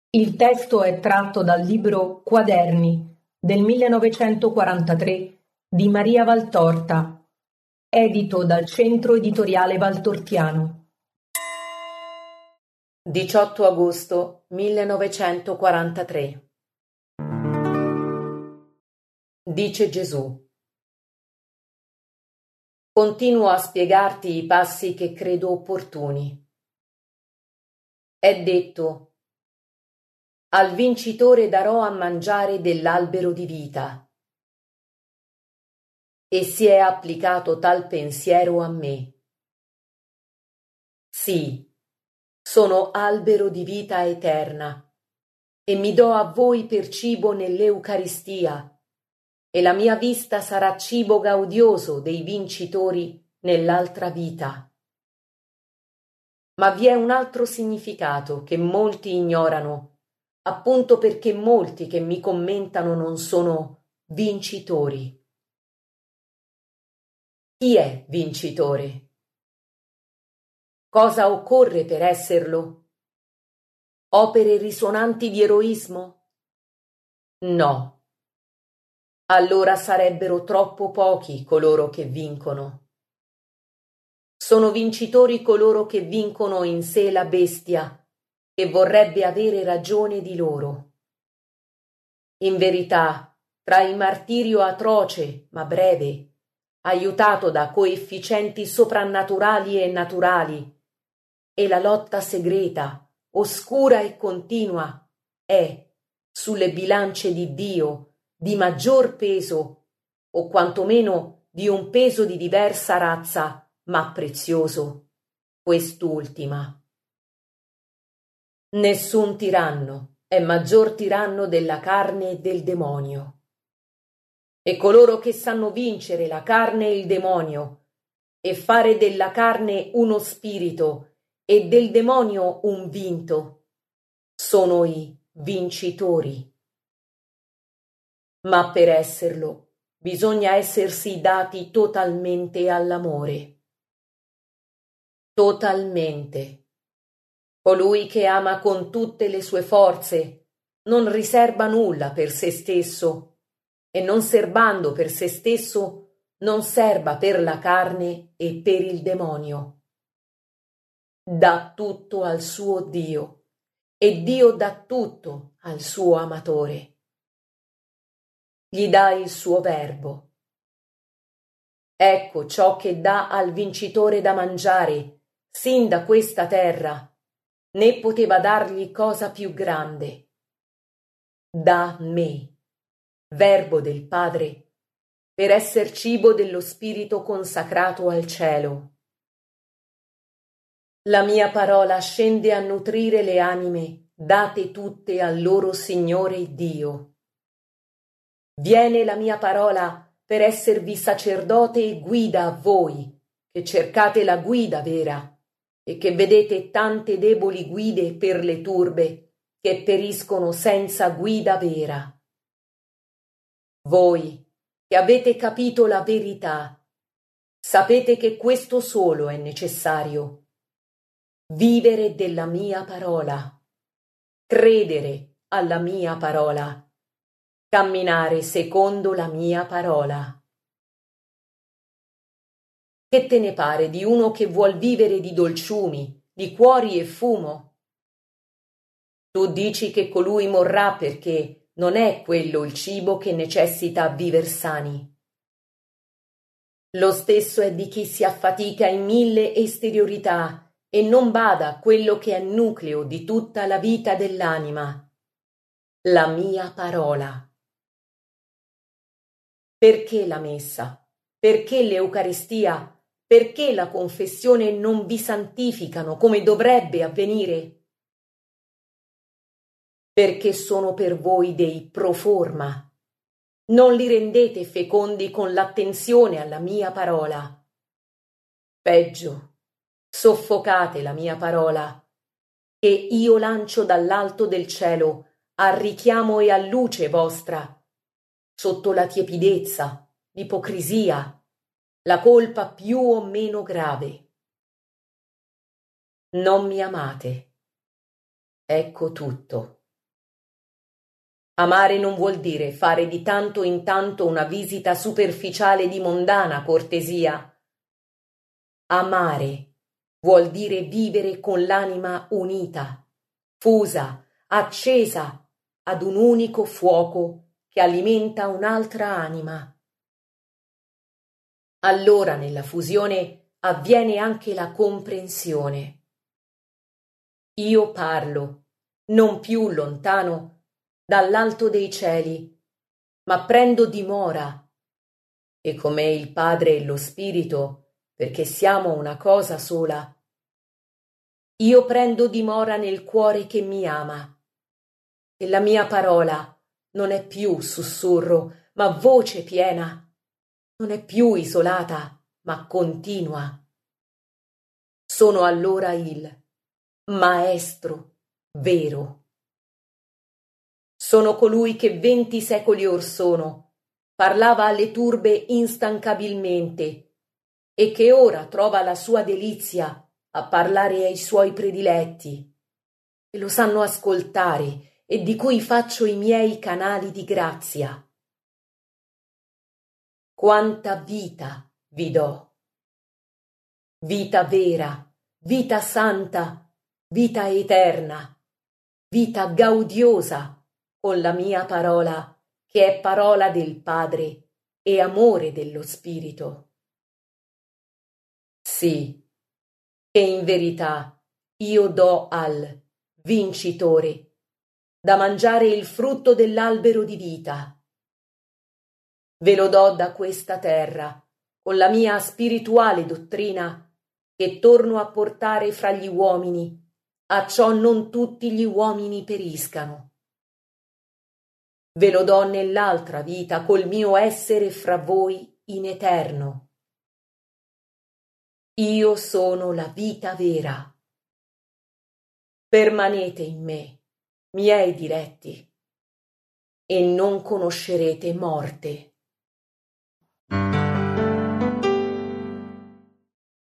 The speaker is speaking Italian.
Il testo è tratto dal libro Quaderni del 1943 di Maria Valtorta, edito dal Centro Editoriale Valtortiano. 18 agosto 1943. Dice Gesù: continuo a spiegarti i passi che credo opportuni. È detto: al vincitore darò a mangiare dell'albero di vita. E si è applicato tal pensiero a me. Sì, sono albero di vita eterna e mi do a voi per cibo nell'Eucaristia, e la mia vista sarà cibo gaudioso dei vincitori nell'altra vita. Ma vi è un altro significato che molti ignorano, appunto perché molti che mi commentano non sono vincitori. Chi è vincitore? Cosa occorre per esserlo? Opere risonanti di eroismo? No. Allora sarebbero troppo pochi coloro che vincono. Sono vincitori coloro che vincono in sé la bestia, che vorrebbe avere ragione di loro. In verità, tra il martirio atroce ma breve, aiutato da coefficienti soprannaturali e naturali, e la lotta segreta, oscura e continua, è, sulle bilance di Dio, di maggior peso, o quantomeno di un peso di diversa razza, ma prezioso, quest'ultima. Nessun tiranno è maggior tiranno della carne e del demonio. E coloro che sanno vincere la carne e il demonio, e fare della carne uno spirito e del demonio un vinto, sono i vincitori. Ma per esserlo bisogna essersi dati totalmente all'amore. Totalmente. Colui che ama con tutte le sue forze non riserba nulla per se stesso, e non serbando per se stesso non serba per la carne e per il demonio. Dà tutto al suo Dio, e Dio dà tutto al suo amatore. Gli dà il suo verbo. Ecco ciò che dà al vincitore da mangiare, sin da questa terra, né poteva dargli cosa più grande. Da me, verbo del Padre, per esser cibo dello Spirito consacrato al cielo. La mia parola scende a nutrire le anime, date tutte al loro Signore Dio. Viene la mia parola per esservi sacerdote e guida a voi, che cercate la guida vera, e che vedete tante deboli guide per le turbe, che periscono senza guida vera. Voi, che avete capito la verità, sapete che questo solo è necessario: vivere della mia parola, credere alla mia parola, camminare secondo la mia parola. Che te ne pare di uno che vuol vivere di dolciumi, di cuori e fumo? Tu dici che colui morrà perché non è quello il cibo che necessita a viver sani. Lo stesso è di chi si affatica in mille esteriorità e non bada a quello che è nucleo di tutta la vita dell'anima, la mia parola. Perché la messa? Perché l'Eucaristia? Perché la confessione non vi santificano come dovrebbe avvenire? Perché sono per voi dei pro forma. Non li rendete fecondi con l'attenzione alla mia parola. Peggio, soffocate la mia parola, che io lancio dall'alto del cielo al richiamo e a luce vostra, sotto la tiepidezza, l'ipocrisia, la colpa più o meno grave. Non mi amate. Ecco tutto. Amare non vuol dire fare di tanto in tanto una visita superficiale di mondana cortesia. Amare vuol dire vivere con l'anima unita, fusa, accesa ad un unico fuoco che alimenta un'altra anima. Allora nella fusione avviene anche la comprensione. Io parlo, non più lontano, dall'alto dei cieli, ma prendo dimora, e come il Padre e lo Spirito, perché siamo una cosa sola, io prendo dimora nel cuore che mi ama, e la mia parola non è più sussurro, ma voce piena, non è più isolata, ma continua. Sono allora il Maestro vero. Sono colui che 20 secoli or sono parlava alle turbe instancabilmente e che ora trova la sua delizia a parlare ai suoi prediletti, che lo sanno ascoltare e di cui faccio i miei canali di grazia. Quanta vita vi do! Vita vera, vita santa, vita eterna, vita gaudiosa, con la mia parola, che è parola del Padre e amore dello Spirito. Sì, che in verità io do al vincitore da mangiare il frutto dell'albero di vita. Ve lo do da questa terra, con la mia spirituale dottrina, che torno a portare fra gli uomini, acciò non tutti gli uomini periscano. Ve lo do nell'altra vita col mio essere fra voi in eterno. Io sono la vita vera. Permanete in me, miei diletti, e non conoscerete morte.